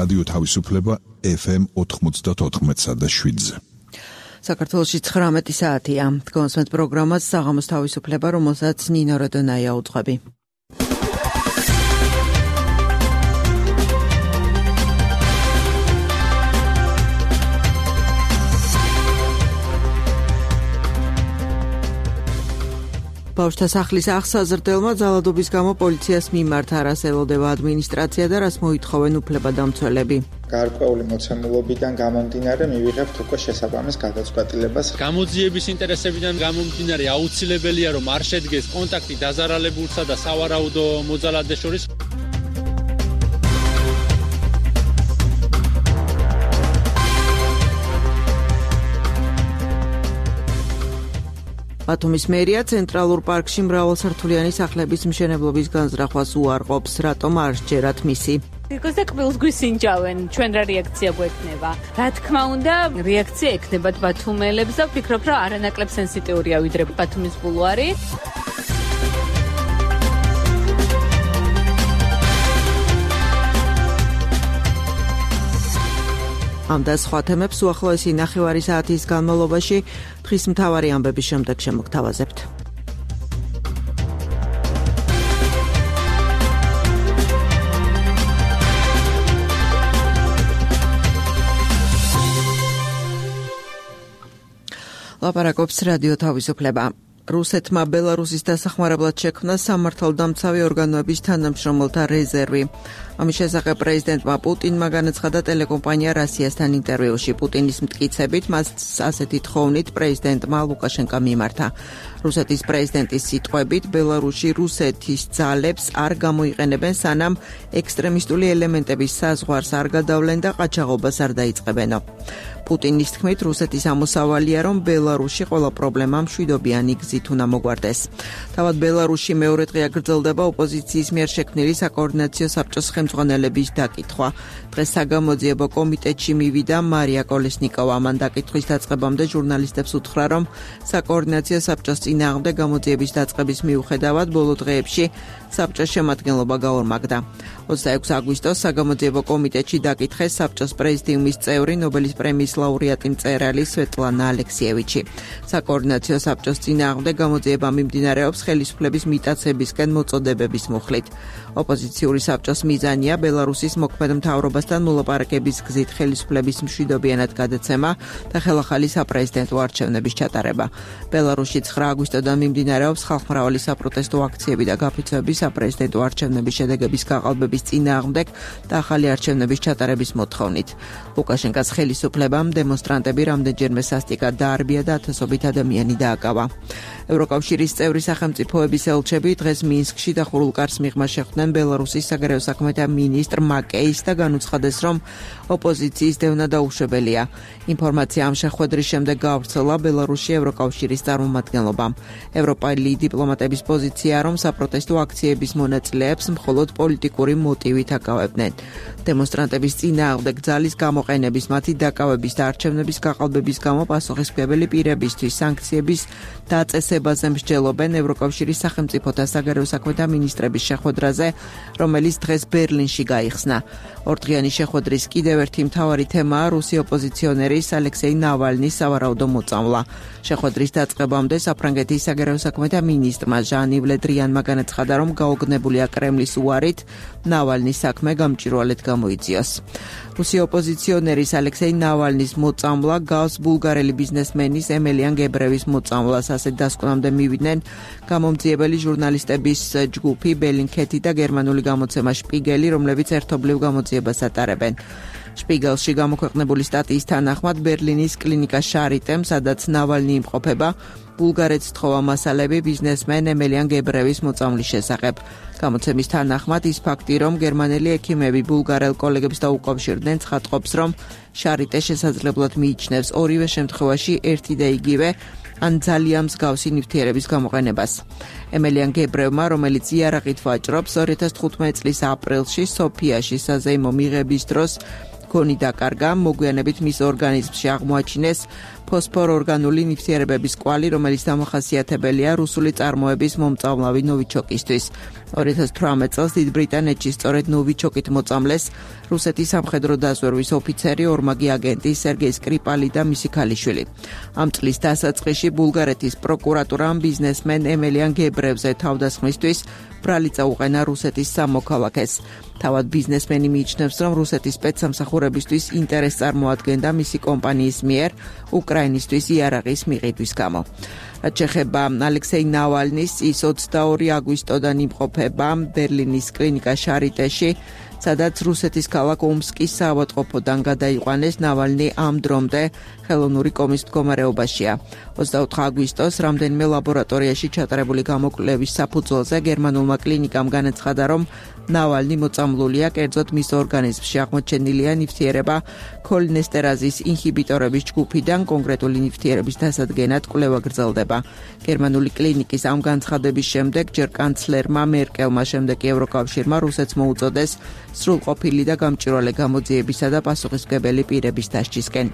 რადიო თავისუფლება FM 94.7-ზე. საქართველოში 19 საათია. გონსმენთ პროგრამას საღამოს თავისუფლება, რომელსაც ნინო როდონაია უძღვები. ბავშვთა სახლის აღსაზრდელმა ძალადობის გამო პოლიციას მიმართა, რას ელოდება ადმინისტრაცია და რას მოითხოვენ უფლებადამცველები. გარკვეული მოცემულობიდან გამომდინარე მივიღებთ უკვე შესაბამის გადაწყვეტილებას. გამოძიების ინტერესებიდან გამომდინარე აუცილებელია, რომ არ შედგეს კონტაქტი დაზარალებულსა და სავარაუდო მოძალადეს შორის. ბათუმის მერია ცენტრალურ პარკში მრავალსართულიანი სახლების მშენებლობის განზრახვას უარყოფს, რატომ არ სჯერათ მისი. Because the quills გვისინჯავენ, ჩვენ რა რეაქცია გვექნება. Რა თქმა უნდა, რეაქცია ექნებათ ბათუმელებს და ვფიქრობ, რომ არანაკლებ სენსიტიურია ვიდრე ბათუმის ბულვარი. ამ და სხვა თემებს უახლოესი ნახევარი საათის განმავლობაში დღის მთავარი ამბების შემდეგ შემოგთავაზებთ. ლაპარაკობს რადიო თავისუფლება. რუსეთმა ბელარუსის დასახმარებლად შექმნა სამართალდამცავი ორგანოების თანამშრომელთა რეზერვი. ამის შესახებ პრეზიდენტმა პუტინმა განაცხადა ტელეკომპანია რასიასთან ინტერვიუში. პუტინის მტკიცებით მას ასეთი თხოვნით პრეზიდენტმა ლუკაშენკა მიმართა. რუსეთის პრეზიდენტის სიტყვებით, ბელარუსში რუსეთის ძალებს არ გამოიყენებენ, სანამ ექსტრემისტული ელემენტების საზღვარს არ გადავლენ და ყაჩაღობას არ დაიწყებენო. პუტინის თქმით, რუსეთის ამოსავალია, რომ ბელარუსში ყველა პრობლემა მშვიდობიანი გზით უნდა მოგვარდეს. თავად ბელარუსში მეორე დღეა გრძელდება ოპოზიციის მიერ შექმნილი საკოორდინაციო საბჭოს ხელმძღვანელების დაკითხვა. დღეს საგამოძიებო კომიტეტში მივიდა მარია კოლესნიკოვა. მან დაკითხვის დაწყებამდე ჟურნალისტებს უთხრა, რომ საკოორდინაციო საბჭოს წინააღმდეგ გამოძიების დაწყების მიუხედავად ბოლო დღეებში საბჭოს შემადგენლობა გაორმაგდა. 26 აგვისტოს საგამოძიებო კომიტეტში დაკითხეს საბჭოს პრეზიდიუმის წევრი ნობელის პრემიის ლაურეატი მწერალი სვეტლანა ალექსიევიჩი. საკოორდინაციო საბჭოს წინააღმდეგ გამოძიება მიმდინარეობს ხელისუფლების მიტაცებისკენ მოწოდებების მუხლით. ოპოზიციური საბჭოს მიზანია ბელარუსის მოქმედ მთავრობასთან მოლაპარაკების გზით ხელისუფლების მშვიდობიანად გადაცემა და ხელახალი საპრეზიდენტო არჩევნების ჩატარება. ბელარუსში 9 აგვისტოდან მიმდინარეობს ხალხმრავალი საპროტესტო აქციები და გაფიცვები საპრეზიდენტო არჩევნების შედეგების გაყალბების წინააღმდეგ და ახალი არჩევნების ჩატარების მოთხოვნით. ლუკაშენკას ხელისუფლებამ დემონსტრანტები რამდენჯერმე სასტიკად დაარბია და ათასობით ადამიანი დააკავა. ევროკავშირის წევრი სახელმწიფოების ელჩები დღეს მინსკში დახურულ კარს მიღმა შეხვდნენ ბელარუსის საგარეო საქმეთა მინისტრ მაკეის და განუცხადეს, რომ ოპოზიციის დევნა დაუშვებელია. ინფორმაცია ამ შეხვედრის შემდეგ გაავრცელა ბელარუსში ევროკავშირის წარმომადგენლობამ. ევროპელი დიპლომატების პოზიცია, რომ საპროტესტო აქციების მონაწილეებს მხოლოდ პოლიტიკური მოტივით აკავებდნენ. დემონსტრანტების წინააღმდეგ ძალის გამოყენების, მათი დაკავების და არჩევნების გაყალბების გამო პასუხისმგებელი პირებისთვის სანქციების დაწესებაზე მსჯელობენ ევროკავშირის სახელმწიფოთა საგარეო საქმეთა მინისტრების შეხვედრაზე, რომელიც დღეს ბერლინში გაიხსნა. ორდღიანი შეხვედრის კიდევ ერთი მთავარი თემაა რუსი ოპოზიციონერის ალექსეი ნავალნის სავარაუდო მოწამვლა. შეხვედრის დაწყებამდე საფრანგეთის საგარეო საქმეთა მინისტრმა ჟან-ივ ლე დრიანმა განაცხადა, რომ გაოგნებულია კრემლის უარით ნავალნის საქმე გამჭვირვალედ გამოიწიოს. რუსი ოპოზიციონერის ალექსეი ნავალნის მოწამვლა გავს ბულგარელი ბიზნესმენის ემელიან გებრევის მოწამვლას. ასეთ დასკვნამდე მივიდნენ გამომძიებელი ჟურნალისტების ჯგუფი ბელინქეთი და გერმანული გამოცემა შპიგელი, რომლებიც ერთობლივ გამოძიებას ატარებენ. შპიგელში გამოქვეყნებული სტატიის თანახმად ბერლინის კლინიკა შარიტემ, სადაც ნავალნი იმყოფება, ბულგარეთს თხოვა მასალები ბიზნესმენ ემელიან გებრევის მოწამვლის შესახებ. გამოცემის თანახმად ის ფაქტი, რომ გერმანელი ექიმები ბულგარელ კოლეგებს დაუკავშირდნენ, ცხადყოფს, რომ შარიტე შესაძლებლად მიიჩნევს ორივე შემთხვევაში ერთი და იგივე ან ძალიან მსგავსი ნივთიერების გამოყენებას. ემელიან გებრევმა, რომელიც იარაღით ვაჭრობს, 2015 წლის აპრილში სოფიაში საზეიმო მიღების დროს გონი დაკარგა, მოგვიანებით მის ორგანიზმში აღმოაჩინეს ფოსფორორგანული ნივთიერებების კვალი, რომელიც დამახასიათებელია რუსული წარმოების მომწამლავი ნოვიჩოკისთვის. 2018 წელს დიდ ბრიტანეთში სწორედ ნოვიჩოკით მოწამლეს რუსეთის სამხედრო დაზვერვის ოფიცერი, ორმაგი აგენტი სერგეი სკრიპალი და მისი ქალიშვილი. ამ წლის დასაწყისში ბულგარეთის პროკურატურამ ბიზნესმენ ემელიან გებრევზე თავდასხმისთვის ბრალიც აუყენა რუსეთის სამოქალაქეს. თავად ბიზნესმენი მიიჩნევს, რომ რუსეთის სპეცსამსახურებისთვის ინტერესს წარმოადგენდა მისი კომპანიის მიერ უკრაინისთვის იარაღის მიყიდვის გამო. რაც შეეხება ალექსეი ნავალნის, ის 22 აგვისტოდან იმყოფება ბერლინის კლინიკა შარიტეში, სადაც რუსეთის ქალაქ ომსკის საავადმყოფოდან გადაიყვანეს. ნავალნი ამ დრომდე ხელოვნური კომის მდგომარეობაშია. 24 აგვისტოს რამდენიმე ლაბორატორიაში ჩატარებული გამოკვლევის საფუძველზე გერმანულმა კლინიკამ განაცხადა, რომ ნავალნი მოწამლულია, კერძოდ მის ორგანიზმში აღმოჩენილია ნივთიერება ქოლინესტერაზის ინჰიბიტორების ჯგუფიდან, კონკრეტული ნივთიერების დასადგენად კვლევა გრძელდება. გერმანული კლინიკის ამ განცხადების შემდეგ ჯერ კანცლერმა მერკელმა, შემდეგ კი ევროკავშირმა რუსეთს მოუწოდეს სრულყოფილი და გამჭვირვალე გამოძიებისა და პასუხისმგებელი პირების დასჯისკენ.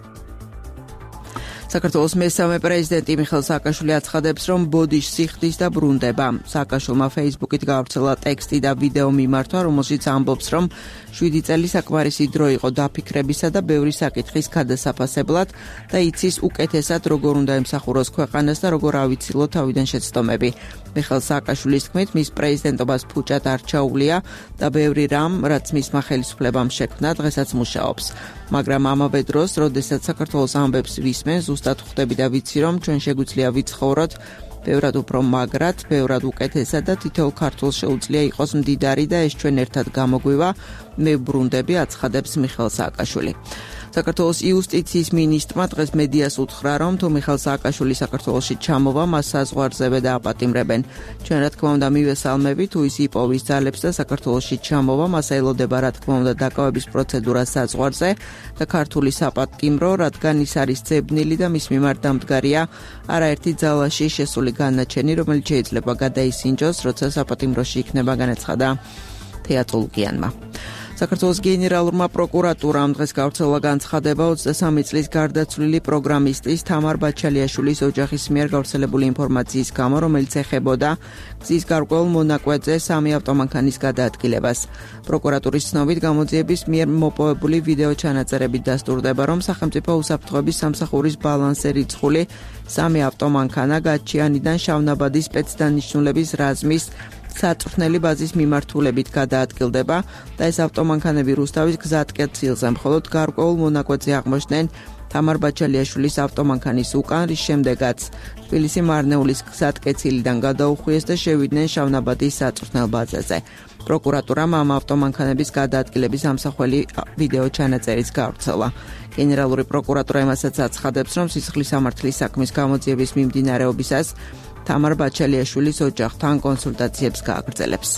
საქართველოს მესამე პრეზიდენტი მიხეილ სააკაშვილი აცხადებს, რომ ბოდიშს სიხდის და ბრუნდება. სააკაშვილმა Facebook-ით გავრცელა ტექსტი და ვიდეო მიმართვა, რომელშიც ამბობს, რომ 7 წელი საკმარისი დრო იყო დაფიქრებისა და ბევრი საკითხის გადასაფასებლად და იცის უკეთესად როგორ უნდა ემსახუროს ქვეყანას და როგორ ავიცილო თავიდან შეცდომები. მიხეილ სააკაშვილის თქმით, მის პრეზიდენტობას ფუჭად არ ჩაუვლია და ბევრი რამ, რაც მისმა ხელისუფლებამ შექმნა, დღესაც მუშაობს. მაგრამ ამავე დროს, როდესაც საქართველოს ამბებს ვისმენ, ზუსტად ხვდები და ვიცი, რომ ჩვენ შეგვიძლია ვიცხოვროთ ბევრად უფრო მაგრად, ბევრად უკეთესად და თითოეულ ქართველს შეუძლია იყოს მდიდარი და ეს ჩვენ ერთად გამოგვივა. მე ვბრუნდები, აცხადებს მიხეილ სააკაშვილი. საქართველოს იუსტიციის მინისტრმა დღეს მედიას უთხრა, რომ თუ მიხეილ სააკაშვილი საქართველოში ჩამოვა, მას საზღვარზე დააპატიმრებენ. ჩვენ რა თქმა უნდა მივესალმები, თუ ის იპოვის ძალებს და საქართველოში ჩამოვა, მას ელოდება რა თქმა უნდა დაკავების პროცედურა საზღვარზე და ქართული საპატიმრო, რადგან ის არის ძებნილი და მის მიმართ დამდგარია არაერთი ძალაში შესული განაჩენი, რომელიც შეიძლება გადაისინჯოს, როცა საპატიმროში იქნება, განაცხადა თეატოლოგიანმა. საქართველოს გენერალურმა პროკურატურამ დღეს გავრცელა განცხადება 23 წლის გარდაცვლილი პროგრამისტის თამარ ბაჩალიაშვილის ოჯახის მიერ გავრცელებული ინფორმაციის გამო, რომელიც ეხებოდა გზის გარკვეულ მონაკვეთზე 3 ავტომანქანის გადაადგილებას. პროკურატურის ცნობით გამოძიების მიერ მოპოვებული ვიდეო ჩანაწერებით დასტურდება, რომ სახელმწიფო უსაფრთხოების სამსახურის ბალანსზე რიცხული 3 ავტომანქანა გაჩიანიდან შავნაბადის სპეცდანიშნულების რაზმის საწვრთნელი ბაზის მიმართულებით გადაადგილდება და ეს ავტომანქანები რუსთავის გზატკეცილზე, მხოლოდ გარკვეულ მონაკვეთზე აღმოჩნდნენ თამარ ბაჩალიაშვილის ავტომანქანის უკან, რის შემდეგაც თბილისი მარნეულის გზატკეცილიდან გადაუხვიეს და შევიდნენ შავნაბადის საწვრთნელ ბაზაზე. პროკურატურამ ამ ავტომანქანების გადაადგილების ამსახველი ვიდეო ჩანაწერიც გავრცელა. გენერალური პროკურატურა იმასაც აცხადებს, რომ სისხლის სამართლის საქმის გამოძიების მიმდინარეობისას თამარ ბაჩალიაშვილის ოჯახთან კონსულტაციებს გააგრძელებს.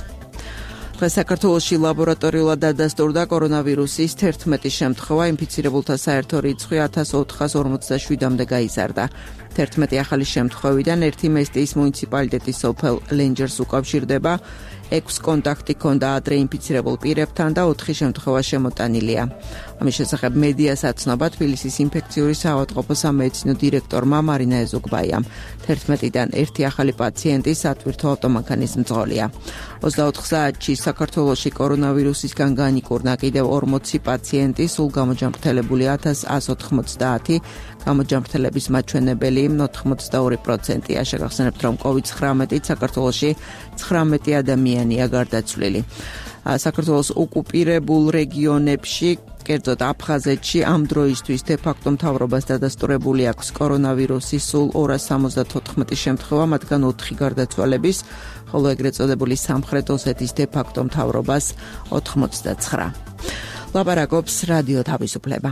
დღეს საქართველოში ლაბორატორიულად დადასტურდა კორონავირუსის 11 შემთხვევა, ინფიცირებულთა საერთო რიცხვი 1447-მდე გაიზარდა. 11 ახალი შემთხვევიდან 1 მესტიის მუნიციპალიტეტის სოფელ ლენჯერს უკავშირდება, 6 კონტაქტი ჰქონდა ადრე ინფიცირებულ პირებთან და 4 შემთხვევა შემოტანილია. ამის შესახებ მედიას აცნობა თბილისის ინფექციური საავადმყოფოს სამედიცინო დირექტორმა მარინა ეზოგბაიამ. 11-დან 1 ახალი პაციენტი სატვირთო ავტომანქანის მძღოლია. 24 საათში საქართველოში კორონავირუსისგან განიკურნა კიდევ 40 პაციენტი, სულ გამოჯანმრთელებული 1190, გამოჯანმრთელების მაჩვენებელი 82%-ია. შეგახსენებთ, რომ COVID-19 საქართველოში 19 ადამიანია გარდაცვლილი. საქართველოს ოკუპირებულ რეგიონებში, კერძოდ აფხაზეთში ამ დროისთვის დე-ფაქტო მთავრობას დადასტურებული აქვს კორონავირუსის სულ 274 შემთხვევა, მათგან 4 გარდაცვალების, ხოლო ეგრეთ წოდებული სამხრეთ ოსეთის დე-ფაქტო მთავრობას 89. ლაპარაკობს რადიო თავისუფლება.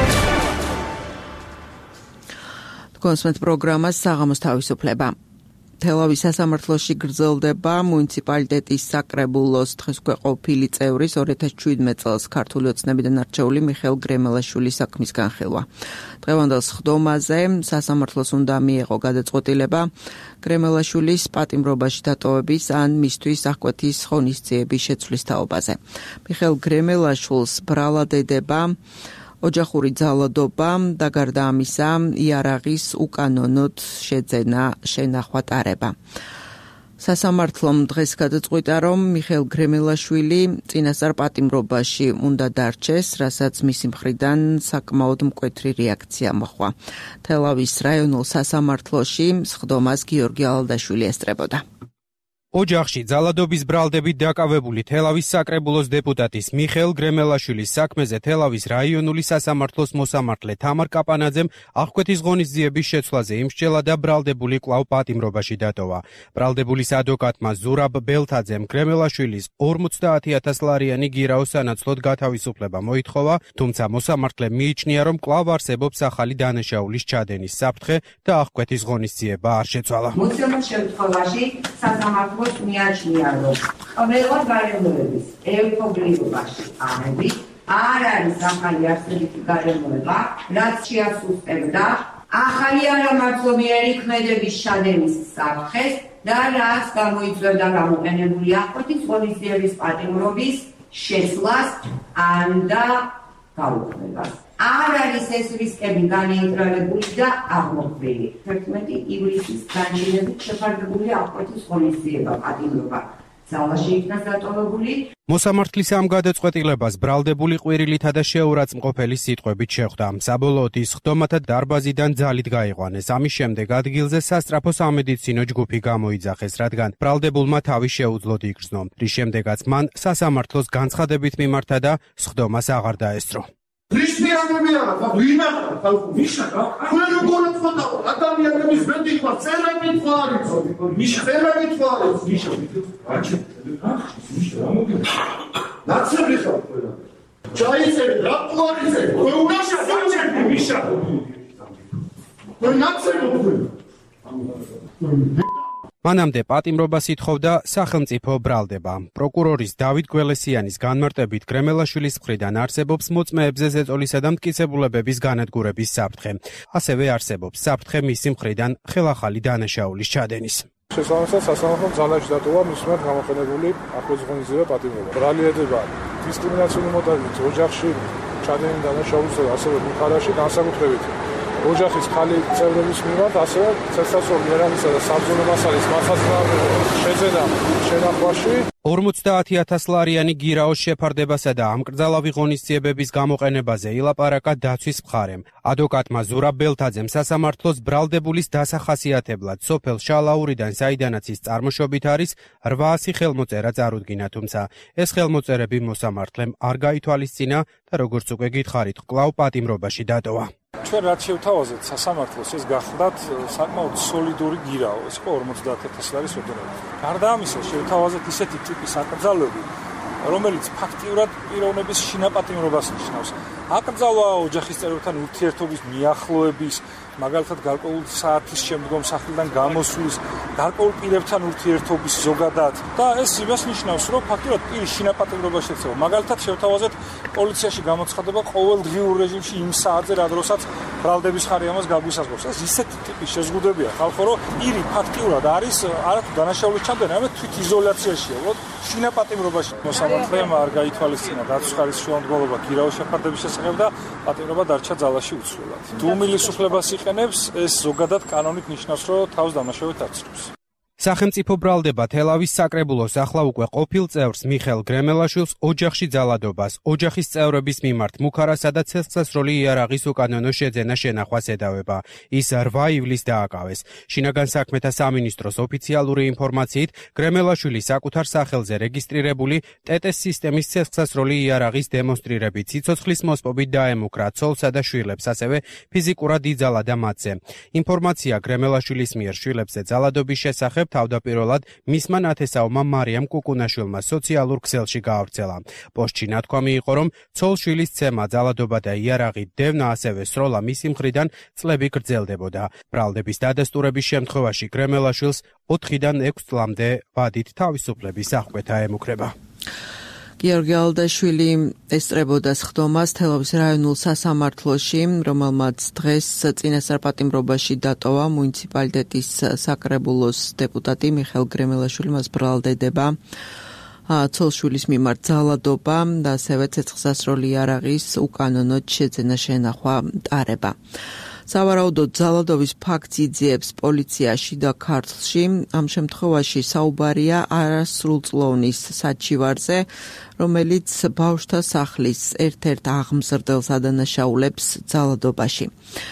კონსმეთ პროგრამას საღამოს თავისუფლება. თელავის სასამართლოში გრძელდება მუნიციპალიტეტის საკრებულოს დღეს უკვე ყოფილი წევრის 2017 წელს ქართული ოცნებიდან არჩეული მიხეილ გრემელაშვილის საქმის განხილვა. დღევანდელ სხდომაზე სასამართლოს უნდა მიეღო გადაწყვეტილება გრემელაშვილის პატიმრობაში დატოვების ან მისთვის აღკვეთის ღონისძიების შეცვლის თაობაზე. მიხეილ გრემელაშვილს ბრალადედება ოჯახური ძალადობა და გარდა ამისა იარაღის უკანონოდ შეძენა შენახვა ტარება. სასამართლომ დღეს გადაწყვიტა, რომ მიხეილ გრემელაშვილი წინასწარ პატიმრობაში უნდა დარჩეს, რასაც მისი მხრიდან საკმაოდ მკვეთრი რეაქცია მოჰყვა. თელავის რაიონულ სასამართლოში სხდომას გიორგი ალადაშვილი ესწრებოდა. ოჯახში ძალადობის ბრალდებით დაკავებული თელავის საკრებულოს დეპუტატის მიხეილ გრემელაშვილის საქმეზე თელავის რაიონული სასამართლოს მოსამართლე თამარ კაპანაძემ აღკვეთის ღონისძიების შეცვლაზე იმსჯელა და ბრალდებული კვლავ პატიმრობაში დატოვა. ბრალდებულის ადვოკატმა ზურაბ ბელთაძემ გრემელაშვილის 50,000 ლარიანი გირაო სანაცვლოდ გათავისუფლება მოითხოვა, თუმცა მოსამართლემ მიიჩნია, რომ კვლავ არსებობს ახალი დანაშაულის ჩადენის საფრთხე და აღკვეთის ღონისძიება არ შეცვალა. მოცემულ შემთხვევაში სასამართლო მიაჩნია, რომ ყველა გარემოების ევთობლიობაში აღებით არ არის ახალი არსებითი გარემოება, რაც შეასუსტებდა ახალი არამართლობიერი ქმედების ჩადენის საფრთხეს და რაც გამოიწვევდა გამოყენებული აღკვეთის ღონისძიების პატიმრობის შეცვლას ან და გაუქმებას. არ არის ეს რისკები განეიტრალებული და აღმოფხვილი. 11 ივლისის განჩინებით შეფარდებული აღკვეთის ღონისძიება პატიმრობა ძალაში იქნა დატოვებული. მოსამართლის ამ გადაწყვეტილებას ბრალდებული ყვირილითა და შეურაცხმყოფელი სიტყვებით შეხვდა. საბოლოოდ ის სხდომათა დარბაზიდან ძალით გაიყვანეს. ამის შემდეგ ადგილზე სასწრაფო სამედიცინო ჯგუფი გამოიძახეს, რადგან ბრალდებულმა თავი შეუძლოდ იგრძნო, რის შემდეგაც მან სასამართლოს განცხადებით მიმართა და სხდომას აღარ დაესწრო. Χριστιανებია, ვინახავ ხალხო, ვიშაკა. თქვენ როგორ აწყვეტა ადამიანების მეტივა, წერებით ხარით. წერებით ხარით. აჩი. რა მოგიო? ნაცები ხარ ყველა. ჩაიცები, რა ყوارიზე? თქვენ უნაშა გაჩერდი ვიშაკა. თქვენ ნაცები თქვენ. მანამდე პატიმრობას ითხოვდა სახელმწიფო ბრალდება. პროკურორის დავით გველესიანის განმარტებით გრემელაშვილის მხრიდან არსებობს მოწმეებზე ზეწოლისა და მტკიცებულებების განადგურების საფრთხე. ასევე არსებობს საფრთხე მისი მხრიდან ხელახალი დანაშაულის ჩადენის. შესაბამისად სასამართლომ ძალაში დატოვა მის მიმართ გამოყენებული აღკვეთის ღონისძიება პატიმრობა. ბრალადედება დისკრიმინაციული მოტივით ოჯახში ჩადენილი დანაშაულისა და ასევე ბუქარაში განსაკუთრებით ოჯახის ხალი წევრების მიმართ, ასევე ცეცხლსასროლი იარაღისა და საბრძოლო მასალის მასაზრდაობის შეძენა შენახვაში 50,000 ლარიანი გირაოს შეფარდებასა და ამკრძალავი ღონისძიებების გამოყენებაზე ილაპარაკა დაცვის მხარემ. ადვოკატმა ზურაბ ბელთაძემ სასამართლოს ბრალდებულის დასახასიათებლად სოფელ შალაურიდან, საიდანაც ის წარმოშობით არის, 800 ხელმოწერა წარუდგინა, თუმცა ეს ხელმოწერები მოსამართლემ არ გაითვალისწინა და როგორც უკვე გითხარით, კვლავ პატიმრობაში დატოვა. ჩვენ რაც შევთავაზეთ სასამართლოს, ეს გახლდათ საკმაოდ სოლიდური გირაო, ეს იყო 50,000 ლარის ოდენობით. გარდა ამისა, შევთავაზეთ ისეთი ტიპის აკრძალვები, რომელიც ფაქტიურად პიროვნების შინაპატიმრობას ნიშნავს. აკრძალვა ოჯახის წევრებთან ურთიერთობის მიახლოების, მაგალითად გარკვეულ საათის შემდგომ სახლიდან გამოსვლის, გარკვეულ პირებთან ურთიერთობის ზოგადად და ეს იმას ნიშნავს, რომ ფაქტიურად პირის შინაპატიმრობა შეცვალა. მაგალითად შევთავაზეთ პოლიციაში გამოცხადება ყოველდღიურ რეჟიმში იმ საათზე, რა დროსაც ბრალდების ხარი ამას გაგვისაზღვრავს. ეს ისეთი ტიპის შეზღუდებია ხალხო, რომ პირი ფაქტიურად არის არათუ დანაშაულის ჩადენა, არამედ თვით იზოლაციაშია, უბრალოდ შინაპატიმრობაში. მოსამართლემ არ გაითვალისწინა დაცვის ხარის შუამდგომლობა გირაოს შეფარდების შესახებ და პატიმრობა დარჩა ძალაში უცვლელად. თუ უმილისუფლებას იყენებს, ეს ზოგადად კანონით ნიშნავს, რომ თავს დამნაშავედ აცრუებს. სახელმწიფო ბრალდება თელავის საკრებულოს ახლა უკვე ყოფილ წევრს მიხეილ გრემელაშვილს ოჯახში ძალადობას, ოჯახის წევრების მიმართ მუქარასა და ცეცხლსასროლი იარაღის უკანონო შეძენა შენახვას ედავება. ის 8 ივლისს დააკავეს. შინაგან საქმეთა სამინისტროს ოფიციალური ინფორმაციით, გრემელაშვილი საკუთარ სახელზე რეგისტრირებული ტეტეს სისტემის ცეცხლსასროლი იარაღის დემონსტრირებით სიცოცხლის მოსპობით დაემუქრა ცოლსა და შვილებს, ასევე ფიზიკურად იძალა და მათზე. ინფორმაცია გრემელაშვილის მიერ შვილებზე ძალადობის შესახებ თავდაპირველად მისმა ნათესაობმა მარიამ კუკუნაშვილმა სოციალურ ქსელში გაავრცელა. პოსტში ნათქვამი იყო, რომ ცოლ-შვილის ცემა, ძალადობა და იარაღი, დევნა, ასევე სროლა მისი მხრიდან წლები გრძელდებოდა. ბრალდების დადასტურების შემთხვევაში გრემელაშვილს 4-დან 6 წლამდე ვადით თავისუფლების აღკვეთა ემუქრება. გიორგი ალდაშვილი ესწრებოდა სხდომას თელავის რაიონულ სასამართლოში, რომელმაც დღეს წინასწარ პატიმრობაში დატოვა მუნიციპალიტეტის საკრებულოს დეპუტატი მიხეილ გრემელაშვილი. მას ბრალდება ცოლ-შვილის მიმართ ძალადობა და ასევე ცეცხლსასროლი იარაღის უკანონოდ შეძენა შენახვა ტარება. სავარაუდოდ ძალადობის ფაქტს იძიებს პოლიციაში და ქართლში. ამ შემთხვევაში საუბარია არასრულწლოვნის საჩივარზე, რომელიც ბავშვთა სახლის ერთ-ერთ აღმზრდელს ადანაშაულებს ძალადობაში.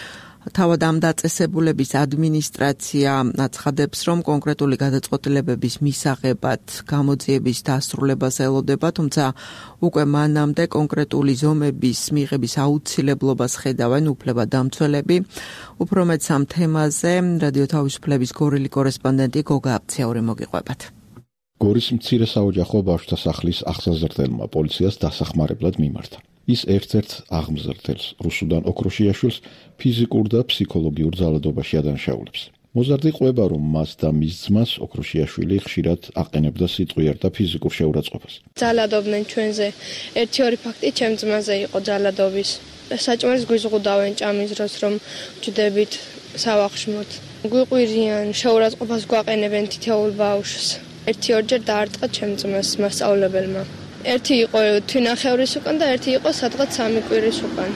თავად ამ დაწესებულების ადმინისტრაცია აცხადებს, რომ კონკრეტული გადაწყვეტილებების მისაღებად გამოძიების დასრულებას ელოდება, თუმცა უკვე მანამდე კონკრეტული ზომების მიღების აუცილებლობას ხედავენ უფლებადამცველები. უფრო მეტ ამ თემაზე რადიო თავისუფლების გორელი კორესპონდენტი გოგა აბციური მოგიყვებათ. გორის მცირე საოჯახო ბავშვთა სახლის აღსაზრდელმა პოლიციას დასახმარებლად მიმართა. ის ერთ-ერთ აღმზრდელს, რუსუდან ოქროშიაშვილს, ფიზიკურ და ფსიქოლოგიურ ძალადობაში ადანაშაულებს. მოზარდი ყვება, რომ მას და მის ძმას ოქროშიაშვილი ხშირად აყენებდა სიტყვიერ და ფიზიკურ შეურაცხყოფას. ძალადობდნენ ჩვენზე. 1-2 ფაქტი ჩემ ძმაზე იყო ძალადობის. საჭმელს გვიზღუდავენ ჭამის დროს, რომ ვჯდებით სავახშმოთ. გვიყვირიან, შეურაცხყოფას გვაყენებენ თითოეულ ბავშვს. 1-2 დაარტყა ჩემ ძმას მასწავლებელმა. ერთი იყო თვინახევრის უკან და ერთი იყო სადღაც 3 კვირის უკან.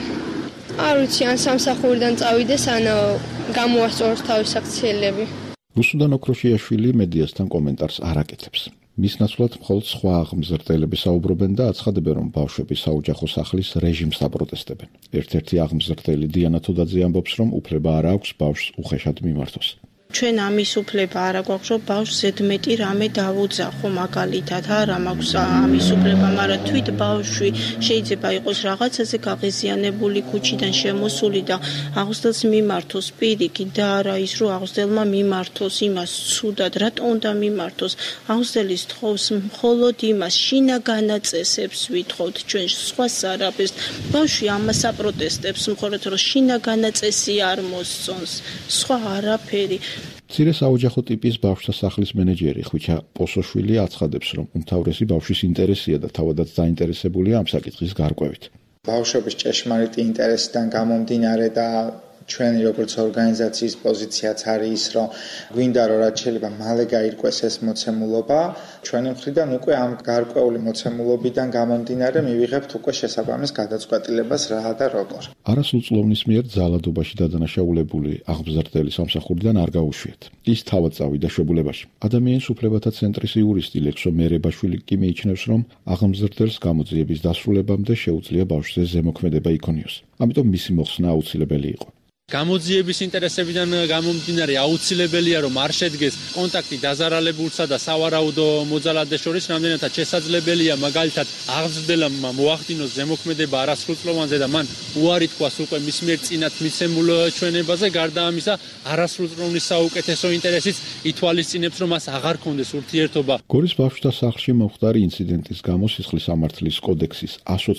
არ ვიცი, ან სამსახურიდან წავიდეს, ან გამოასწოროს თავის აქციელები. რუსუდან ოქროშიაშვილი მედიასთან კომენტარს არ აკეთებს. მის ნაცვლად მხოლოდ სხვა აღმზრდელები საუბრობენ და აცხადებენ, რომ ბავშვები საოჯახო სახლის რეჟიმს აპროტესტებენ. ერთ-ერთი აღმზრდელი დიანა თოდაძე ამბობს, რომ უფლება არ აქვს ბავშვს უხეშად მიმართოს. ჩვენ ამის უფლება არ აქვს, რომ ბავშვს ზედმეტი რამე დავუძახო, მაგალითად, არა მაქვს ამის უფლება, მაგრამ თვით ბავშვი შეიძლება იყოს რაღაცაზე გაღიზიანებული, ქუჩიდან შემოსული და აღზრდელს მიმართოს პირიქით და არა ის, რომ აღზრდელმა მიმართოს იმას ცუდად, რატო უნდა მიმართოს? აღზრდელის თხოვს მხოლოდ იმას, შინაგანაწესებს ვითხოვთ ჩვენ, სხვას არაფერს. ბავშვი ამას აპროტესტებს, მხოლოდ რომ შინაგანაწესი არ მოსწონს, სხვა არაფერი. მცირე საოჯახო ტიპის ბავშვთა სახლის მენეჯერი ხვიჩა პოსოშვილი აცხადებს, რომ უმთავრესი ბავშვის ინტერესია და თავადაც დაინტერესებულია ამ საკითხის გარკვევით. ბავშვების ჭეშმარიტი ინტერესიდან გამომდინარე და ჩვენი როგორც ორგანიზაციის პოზიციაც არის ის, რომ გვინდა რომ რაც შეიძლება მალე გაირკვეს ეს მოცემულობა, ჩვენი მხრიდან უკვე ამ გარკვეული მოცემულობიდან გამომდინარე მივიღებთ უკვე შესაბამის გადაწყვეტილებას რა და როგორ. არასრულწლოვნის მიერ ძალადობაში დადანაშაულებული აღმზრდელი სამსახურიდან არ გაუშვიათ. ის თავად წავიდა შვებულებაში. ადამიანის უფლებათა ცენტრის იურისტი ლექსო მერებაშვილი კი მიიჩნევს, რომ აღმზრდელს გამოძიების დასრულებამდე შეუძლია ბავშვზე ზემოქმედება იქონიოს. ამიტომ მისი მოხსნა აუცილებელი იყო. გამოძიების ინტერესებიდან გამომდინარე აუცილებელია, რომ არ შედგეს კონტაქტი დაზარალებულსა და სავარაუდო მოძალადეს შორის, რამდენადაც შესაძლებელია მაგალითად აღზრდელამ მოახდინოს ზემოქმედება არასრულწლოვანზე და მან უარი თქვას უკვე მის მიერ წინათ მიცემულ ჩვენებაზე. გარდა ამისა, არასრულწლოვნის საუკეთესო ინტერესიც ითვალისწინებს, რომ მას აღარ ქონდეს ურთიერთობა. გორის ბავშვთა სახლში მომხდარი ინციდენტის გამო სისხლის სამართლის კოდექსის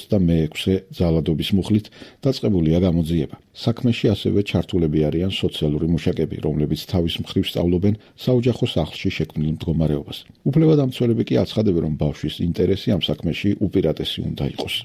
126 ძალადობის მუხლით დაწყებულია გამოძიება. საქმეში ასევე ჩართულები არიან სოციალური მუშაკები, რომლებიც თავის მხრივ სწავლობენ საოჯახო სახლში შექმნილ მდგომარეობას. უფლებადამცველები კი აცხადებენ, რომ ბავშვის ინტერესი ამ საქმეში უპირატესი უნდა იყოს.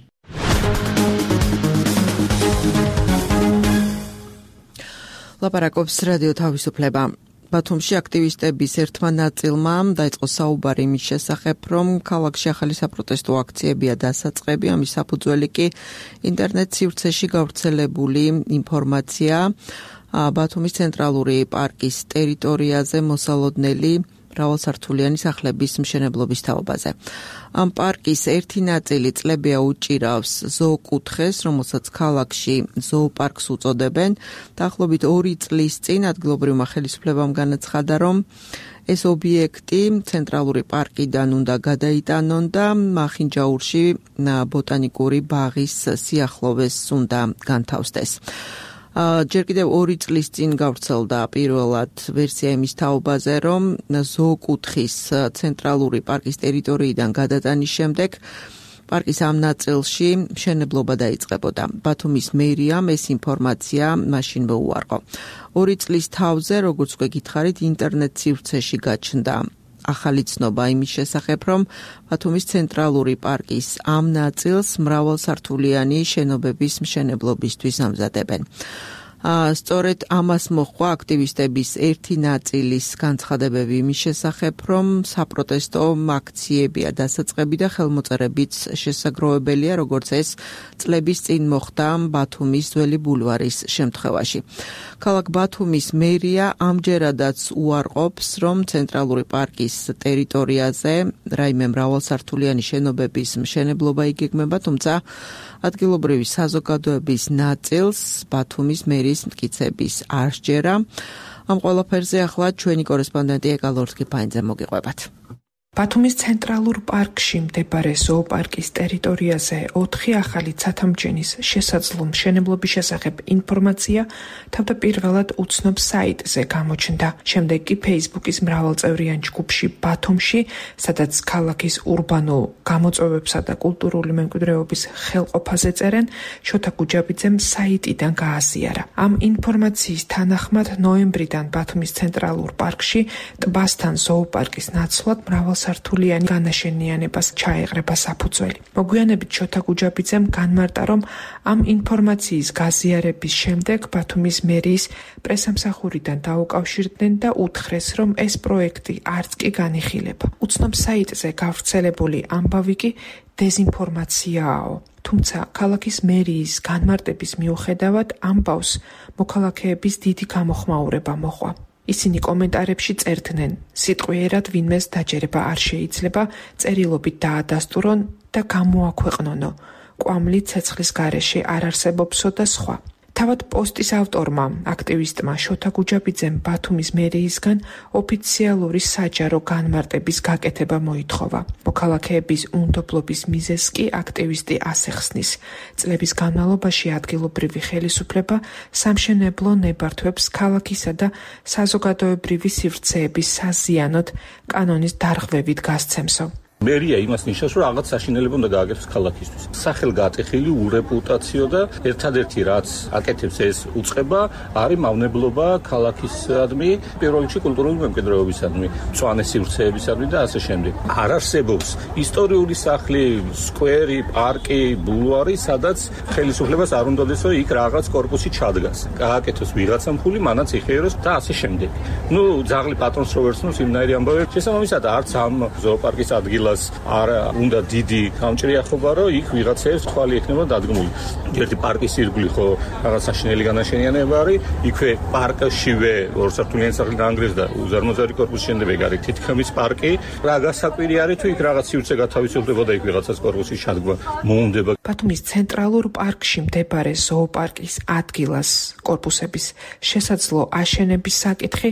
ლაპარაკობს რადიო თავისუფლება. ბათუმში აქტივისტების ერთმა ნაწილმა დაიწყო საუბარი იმის შესახებ, რომ ქალაქში ახალი საპროტესტო აქციებია დასაწყები, ამის საფუძველი კი ინტერნეტ სივრცეში გავრცელებული ინფორმაცია ბათუმის ცენტრალური პარკის ტერიტორიაზე მოსალოდნელი მრავალსართულიანი სახლების მშენებლობის თაობაზე. ამ პარკის ერთი ნაწილი წლებია უჭირავს ზოოკუთხეს, რომელსაც ქალაქში ზოოპარკს უწოდებენ. დაახლოებით 2 წლის წინ ადგილობრივმა ხელისუფლებამ განაცხადა, რომ ეს ობიექტი ცენტრალური პარკიდან უნდა გადაიტანონ და მახინჯაურში ბოტანიკური ბაღის სიახლოვეს უნდა განთავსდეს. ჯერ კიდევ 2 წლის წინ გავრცელდა პირველად ვერსია იმის თაობაზე, რომ ზოოკუთხის ცენტრალური პარკის ტერიტორიიდან გადატანის შემდეგ პარკის ამ ნაწილში მშენებლობა დაიწყებოდა. ბათუმის მერიამ ეს ინფორმაცია მაშინ მოუარყო. 2 წლის თავზე, როგორც უკვე გითხარით, ინტერნეტ სივრცეში გაჩნდა ახალი ცნობა იმის შესახებ, რომ ბათუმის ცენტრალური პარკის ამ ნაწილს მრავალსართულიანი შენობების მშენებლობისთვის ამზადებენ. სწორედ ამას მოჰყვა აქტივისტების ერთი ნაწილის განცხადებები იმის შესახებ, რომ საპროტესტო აქციებია დასაწყები და ხელმოწერებიც შესაძლოებელია, როგორც ეს წლების წინ მოხდა ბათუმის ძველი ბულვარის შემთხვევაში. ქალაქ ბათუმის მერია ამჯერადაც უარყოფს, რომ ცენტრალური პარკის ტერიტორიაზე რაიმე მრავალსართულიანი შენობების მშენებლობა იგეგმება, თუმცა ადგილობრივი საზოგადოების ნაწილს ბათუმის მერის მტკიცების არ სჯერა. ამ ყველაფერზე ახლა ჩვენი კორესპონდენტი ეკალორსკი ფაინძე მოგიყვებათ. ბათუმის ცენტრალურ პარკში მდებარე ზოოპარკის ტერიტორიაზე 4 ახალი ცათამბჯენის შესაძლო მშენებლობის შესახებ ინფორმაცია თავდაპირველად უცნობ საიტზე გამოჩნდა. შემდეგ კი Facebook-ის მრავალწევრიან ჯგუფში ბათუმში, სადაც ქალაქის ურბანულ გამოწვევებსა და კულტურული მემკვიდრეობის ხელყოფაზე წერენ, შოთა გუჯაბიძემ საიტიდან გააზიარა. ამ ინფორმაციის თანახმად ნოემბრიდან ბათუმის ცენტრალურ პარკში ტბასთან ზოოპარკის ნაცვლად მრავალსართულიანი განაშენიანებას ჩაეყრება საფუძველი. მოგვიანებით შოთა გუჯაბიძემ განმარტა, რომ ამ ინფორმაციის გაზიარების შემდეგ ბათუმის მერიის პრესამსახურიდან დაუკავშირდნენ და უთხრეს, რომ ეს პროექტი არც კი განიხილება. უცნობ საიტზე გავრცელებული ამბავი კი დეზინფორმაციაა. თუმცა ქალაქის მერიის განმარტების მიუხედავად ამბავს მოქალაქეების დიდი გამოხმაურება მოჰყვა. ისინი კომენტარებში წერდნენ, სიტყვიერად ვინმეს დაჯერება არ შეიძლება, წერილობით დაადასტურონ და გამოაქვეყნონო. კვამლი ცეცხლის გარეშე არ არსებობსო და სხვა. თავად პოსტის ავტორმა, აქტივისტმა შოთა გუჯაბიძემ ბათუმის მერიისგან ოფიციალური საჯარო განმარტების გაკეთება მოითხოვა. მოქალაქეების უნდობლობის მიზეზს კი აქტივისტი ასე ხსნის. წლების განმავლობაში ადგილობრივი ხელისუფლება სამშენებლო ნებართვებს ქალაქისა და საზოგადოებრივი სივრცეების საზიანოდ კანონის დარღვევით გასცემსო. მერია იმას ნიშნავს, რომ რაღაც საშინელება უნდა გააკეთოს ქალაქისთვის. სახელგატეხილი ურეპუტაციო და ერთადერთი რაც აკეთებს ეს უწყება, არის მავნებლობა ქალაქისადმი, პირველ რიგში კულტურული მემკვიდრეობისადმი, მწვანე სივრცეებისადმი და ასე შემდეგ. არ არსებობს ისტორიული სახლი, სკვერი, პარკი, ბულვარი, სადაც ხელისუფლებას არ უნდადეს, რომ იქ რაღაც კორპუსი ჩადგას. გააკეთოს ვიღაცამ ფული, მანაც იხიეროს და ასე შემდეგ. ძაღლი პატრონს რო ვერცნობს, იმნაირი ამბავი. შესაბამისად, არც ამ ზოოპარკის ადგილას არ უნდა დიდი გამჭრიახობა, რომ იქ ვიღაცებს თვალი ექნება დადგმული. ერთი პარკის ირგვლივ ხო რაღაც საშინელი განაშენიანება არის, იქვე პარკშივე ორსართულიანი სახლი დაანგრიეს და უზარმაზარი კორპუსი შენდება, ეგ არის თითქმის პარკი. რა გასაკვირი არის, თუ იქ რაღაც სივრცე გათავისუფლდება და იქ ვიღაცას კორპუსის ჩადგმა მოუნდება. ბათუმის ცენტრალურ პარკში მდებარე ზოოპარკის ადგილას კორპუსების შესაძლო აშენების საკითხი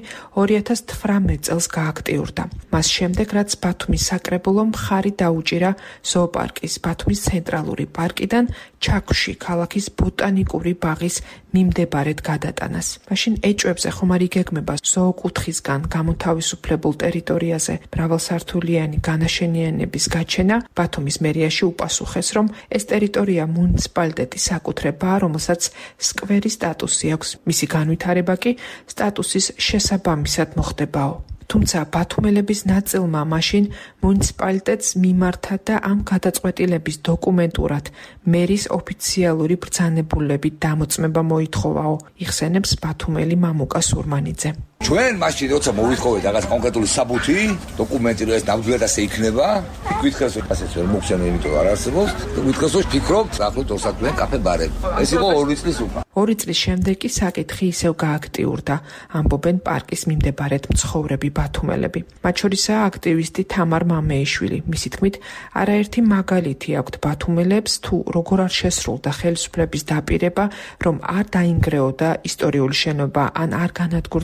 2018 წელს გააქტიურდა. მას შემდეგ, რაც ბათუმის საკრებულო მხარი დაუჭირა ზოოპარკის ბათუმის ცენტრალური პარკიდან ჩაქვში ქალაქის ბოტანიკური ბაღის მიმდებარედ გადატანას. მაშინ ეჭვებზე ხომ არ იგეგმება ზოოკუთხისგან გამოთავისუფლებულ ტერიტორიაზე მრავალსართულიანი განაშენიანების გაჩენა. ბათუმის მერიაში უპასუხეს, რომ ეს ტერიტორია მუნიციპალიტეტის საკუთრებაა, რომელსაც სკვერის სტატუსი აქვს. მისი განვითარება კი სტატუსის შესაბამისად მოხდებაო. თუმცა ბათუმელების ნაწილმა მაშინ მუნიციპალიტეტს მიმართა და ამ გადაწყვეტილების დოკუმენტურად მერის ოფიციალური ბრძანებულებით დამოწმება მოითხოვაო, იხსენებს ბათუმელი მამუკა სურმანიძე. ჩვენ მაშინ როცა მოვითხოვეთ რაღაც კონკრეტული საბუთი, დოკუმენტი რომ ეს ნამდვილად ასე იქნება, გითხეს რომ ასეც ვერ მოგცემ, იმიტომ არ არსებობს, და გითხეს რომ ფიქრობთ, ახლოთ ორსართულიანი კაფე ბარები. ეს იყო 2 წლის უკან. 2 წლის შემდეგ კი საკითხი ისევ გააქტიურდა, ამბობენ პარკის მიმდებარედ მცხოვრები ბათუმელები. მათ შორისაა აქტივისტი თამარ მამეიშვილი. მისი თქმით, არაერთი მაგალითი აქვთ ბათუმელებს, თუ როგორ არ შესრულდა ხელისუფლების დაპირება, რომ არ დაინგრეოდა ისტორიული შენობა, ან არ განადგურდებოდა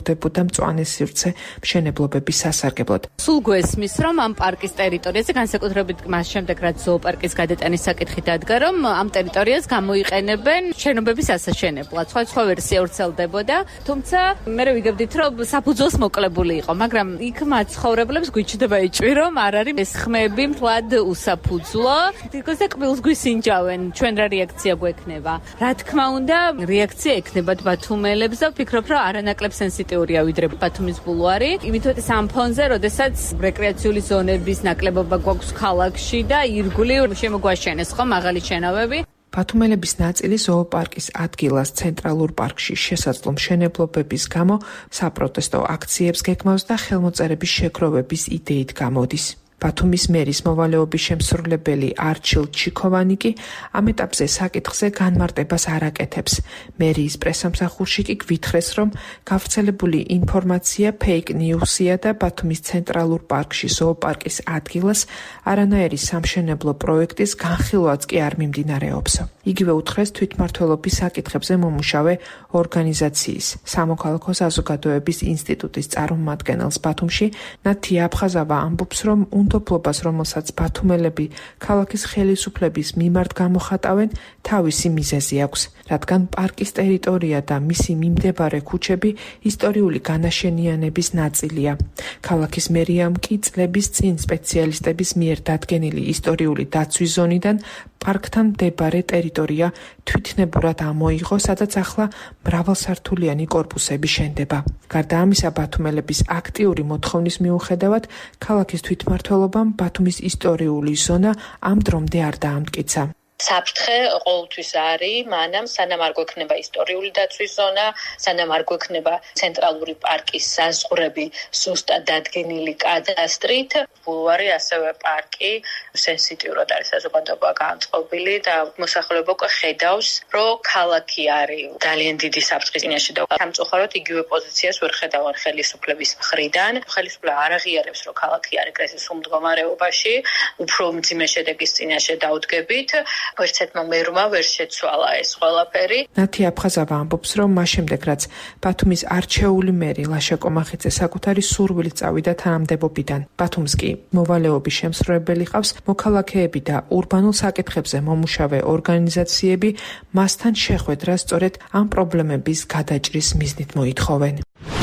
მწვანე სივრცე მშენებლობების სასარგებლოდ. სულ გვესმის, რომ ამ პარკის ტერიტორიაზე, განსაკუთრებით მას შემდეგ, რაც ზოოპარკის გადატანის საკითხი დადგა, რომ ამ ტერიტორიას გამოიყენებენ შენობების ასაშენებლად. სხვა ვერსია ვრცელდებოდა, თუმცა მე ვიგებდით, რომ საფუძველს მოკლებული იყო, მაგრამ იქ მაცხოვრებლებს გვიჩნდება ეჭვი, რომ არ არის ეს ხმები მთლად უსაფუძვლო. თითქოს კბილს გვისინჯავენ, ჩვენ რა რეაქცია გვექნება. რა თქმა უნდა, რეაქცია ექნებათ ბათუმელებს და ვფიქრობ, რომ არანაკლებ სენსიტიურია ვიდრე ბათუმის ბულვარი. იმითოτι სამ ფონზე, როდესაც რეკრეაციული ზონების ნაკლებობა გვაქვს ქალაქში და ირგვლივ შემოგვაშენეს ხო მაღალი შენობები. ბათუმელების ნაწილი ზოოპარკის ადგილას ცენტრალურ პარკში შესაძლო მშენებლობების გამო საპროტესტო აქციებს გეგმავს და ხელმოწერების შეგროვების იდეით გამოდის. ბათუმის მერის მოვალეობის შემსრულებელი არჩილ ჩიქოვანი კი ამ ეტაპზე საკითხზე განმარტებას არ აკეთებს. მერიის პრესამსახურში კი გვითხრეს, რომ გავრცელებული ინფორმაცია ფეიქ ნიუსია და ბათუმის ცენტრალურ პარკში ზოოპარკის ადგილას არანაირი სამშენებლო პროექტის განხილვაც კი არ მიმდინარეობს. იგივე უთხრეს თვითმმართველობის საკითხებზე მომუშავე ორგანიზაციის სამოქალაქო საზოგადოების ინსტიტუტის წარმომადგენელს ბათუმში ნათია აფხაზავა ამბობს, რომ უნდობლობას, რომელსაც ბათუმელები ქალაქის ხელისუფლების მიმართ გამოხატავენ, თავისი მიზეზი აქვს, რადგან პარკის ტერიტორია და მისი მიმდებარე ქუჩები ისტორიული განაშენიანების ნაწილია. ქალაქის მერიამ კი წლების წინ სპეციალისტების მიერ დადგენილი ისტორიული დაცვის ზონიდან პარკთან მდებარე ტერიტორია თვითნებურად ამოიღო, სადაც ახლა მრავალსართულიანი კორპუსები შენდება. გარდა ამისა, ბათუმელების აქტიური მოთხოვნის მიუხედავად, ქალაქის თვითმმართველობამ ბათუმის ისტორიული ზონა ამ დრომდე არ დაამტკიცა. საფრთხე ყოველთვის არის, მანამ სანამ არ გვექნება ისტორიული დაცვის ზონა, სანამ არ გვექნება ცენტრალური პარკის საზღვრები სუსტად დადგენილი კადასტრით, ბულვარი ასევე პარკი სენსიტიურად არის საზოგადოება განწყობილი და მოსახლეობა უკვე ხედავს, რომ ქალაქი არის ძალიან დიდი საფრთხის წინაშე და სამწუხაროდ იგივე პოზიციას ვერ ხედავენ ხელისუფლების მხრიდან. ხელისუფლება არ აღიარებს, რომ ქალაქი არის კრიზისულ მდგომარეობაში, უფრო მძიმე შედეგის წინაშე დაუდგებით. ერთმა მერმა ვერ შეცვალა ეს ყველაფერი. ნათია აფხაზავა ამბობს, რომ მას შემდეგ, რაც ბათუმის არჩეული მერი ლაშა კომახიძე საკუთარი სურვილით წავიდა თანამდებობიდან, ბათუმს კი მოვალეობის შემსრულებელი ყავს, მოქალაქეები და ურბანულ საკითხებზე მომუშავე ორგანიზაციები მასთან შეხვედრას სწორედ ამ პრობლემების გადაჭრის მიზნით მოითხოვენ.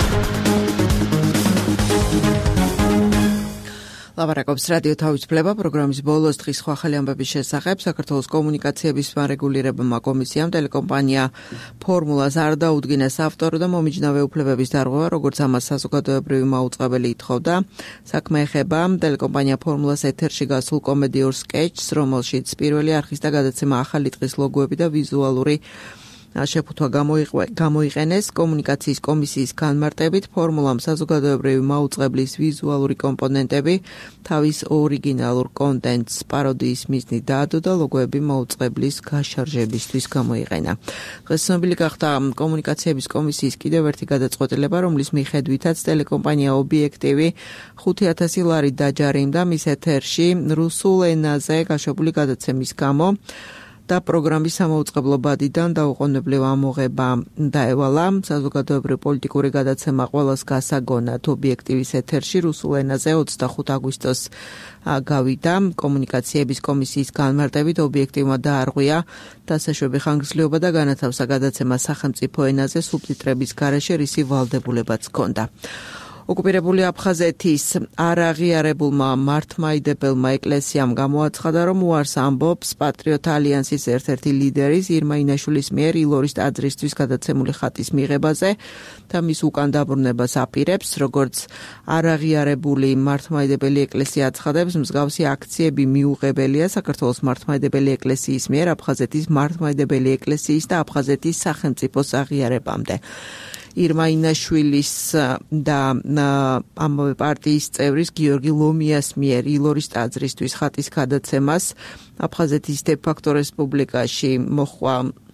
ლაპარაკობს რადიო თავისუფლება პროგრამის ბოლოს დღის სხვა ახალი ამბების შესახებ. საქართველოს კომუნიკაციების მარეგულირებმა კომისიამ ტელეკომპანია ფორმულას არ დაუდგინეს ავტორ და მომიჯნავე უფლებების დარღვევა, როგორც ამას საზოგადოებრივი მაუწყებელი ითხოვდა. საქმე ეხება ტელეკომპანია ფორმულას ეთერში გასულ კომედიურ სკეჩს, რომელშიც პირველი არხის და გადაცემა ახალი დღის ლოგოები და ვიზუალური შეფუთვა გამოიყენეს. კომუნიკაციის კომისიის განმარტებით ფორმულამ საზოგადოებრივი მაუწყებლის ვიზუალური კომპონენტები თავის ორიგინალურ კონტენტს პაროდიის მიზნით დაადო და ლოგოები მაუწყებლის გაშარჟებისთვის გამოიყენა. დღეს ცნობილი გახდა კომუნიკაციების კომისიის კიდევ ერთი გადაწყვეტილება, რომლის მიხედვითაც ტელეკომპანია ობიექტივი 5,000 ლარით დაჯარიმდა მის ეთერში რუსულ ენაზე გაშვებული გადაცემის გამო და პროგრამის სამაუწყებლო ბადიდან დაუყოვნებლივ ამოღება დაევალა. საზოგადოებრივი პოლიტიკური გადაცემა ყველას გასაგონად ობიექტივის ეთერში რუსულ ენაზე 25 აგვისტოს გავიდა. კომუნიკაციების კომისიის განმარტებით ობიექტივმა დაარღვია დასაშვები ხანგრძლივობა და განათავსა გადაცემა სახელმწიფო ენაზე სუბტიტრების გარეშე, რისი ვალდებულებაც ჰქონდა. ოკუპირებული აფხაზეთის არაღიარებულმა მართლმადიდებელმა ეკლესიამ გამოაცხადა, რომ უარს ამბობს პატრიოტ ალიანსის ერთ-ერთი ლიდერის ირმა ინაშვილის მიერ ილორის ტაძრისთვის გადაცემული ხატის მიღებაზე და მის უკან დაბრუნებას აპირებს. როგორც არაღიარებული მართლმადიდებელი ეკლესია აცხადებს, მსგავსი აქციები მიუღებელია საქართველოს მართლმადიდებელი ეკლესიის მიერ აფხაზეთის მართლმადიდებელი ეკლესიის და აფხაზეთის სახელმწიფოს აღიარებამდე. ირმა ინაშვილის და ამავე პარტიის წევრის გიორგი ლომიას მიერ ილორის ტაძრისთვის ხატის გადაცემას აფხაზეთის დე-ფაქტო რესპუბლიკაში მოჰყვა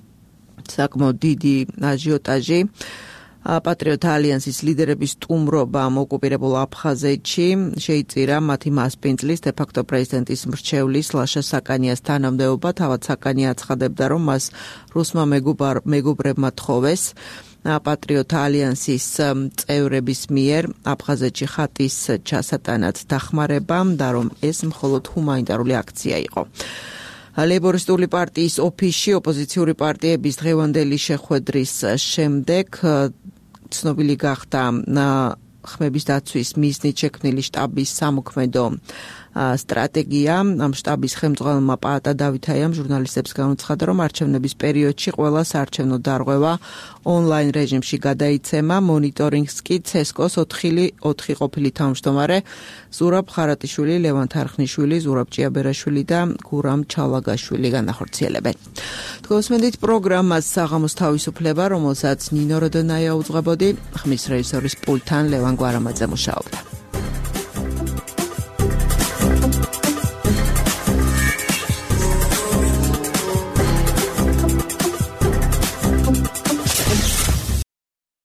საკმაოდ დიდი აჟიოტაჟი. პატრიოტ ალიანსის ლიდერების სტუმრობამ ოკუპირებულ აფხაზეთში შეიწირა მათი მასპინძლის დე-ფაქტო პრეზიდენტის მრჩევლის ლაშა საკანიას თანამდებობა. თავად საკანია აცხადებდა, რომ მას რუსმა მეგობრებმა თხოვეს პატრიოტთა ალიანსის წევრების მიერ აფხაზეთში ხატის ჩასატანად დახმარებამ და რომ ეს მხოლოდ ჰუმანიტარული აქცია იყო. ლეიბორისტული პარტიის ოფისში ოპოზიციური პარტიების დღევანდელი შეხვედრის შემდეგ ცნობილი გახდა ხმების დაცვის მიზნით შექმნილი შტაბის სამოქმედო სტრატეგია. ამ შტაბის ხელმძღვანელმა პაატა დავითაიამ ჟურნალისტებს განუცხადა, რომ არჩევნების პერიოდში ყველა საარჩევნო დარღვევა ონლაინ რეჟიმში გადაიცემა. მონიტორინგს კი ცესკოს 4 ყოფილი თავმჯდომარე ზურაბ ხარატიშვილი, ლევან თარხნიშვილი, ზურაბ ჭიაბერაშვილი და გურამ ჩალაგაშვილი განახორციელებენ. თქვენს პროგრამას საღამოს თავისუფლება, რომელსაც ნინო როდონაია უძღვებოდი, ხმის რეჟისორის პულტთან ლევან გვარამაძე მუშაობდა.